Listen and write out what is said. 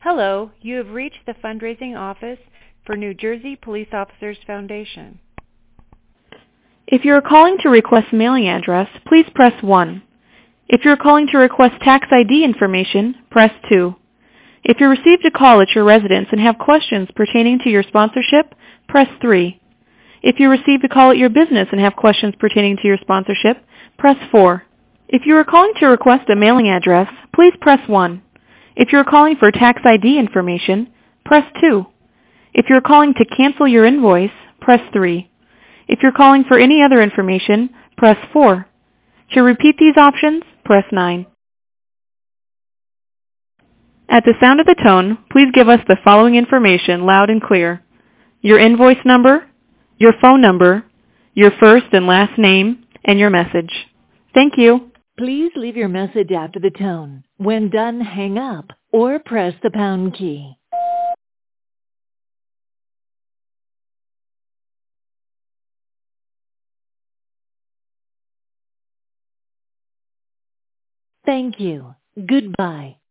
Hello, you have reached the fundraising office for New Jersey Police Officers Foundation. If you are calling to request mailing address, please press 1. If you are calling to request tax ID information, press 2. If you received a call at your residence and have questions pertaining to your sponsorship, press 3. If you received a call at your business and have questions pertaining to your sponsorship, press 4. If you are calling to request a mailing address, please press 1. If you are calling for tax ID information, press 2. If you are calling to cancel your invoice, press 3. If you're calling for any other information, press 4. To repeat these options, press 9. At the sound of the tone, please give us the following information loud and clear. Your invoice number, your phone number, your first and last name, and your message. Thank you. Please leave your message after the tone. When done, hang up or press the pound key. Thank you. Goodbye.